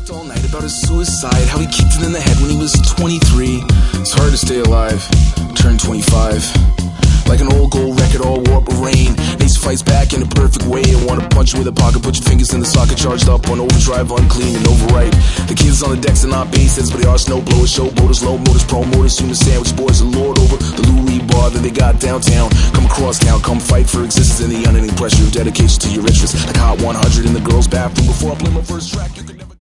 talked all night about his suicide, how he kicked it in the head when he was 23. It's hard to stay alive, turn 25. Like an old gold record, all warped with rain. Nace fights back in a perfect way. I wanna punch you with a pocket, put your fingers in the socket, charged up on overdrive, unclean and overripe. The kids on the decks are not bases, but they are snowblowers, showboaters, low motors, promoters, human sandwich boys, and lord over the Louis bar that they got downtown. Come across town, come fight for existence in the unending pressure of dedication to your interests. Like Hot 100 in the girls' bathroom before I play my first track. You could never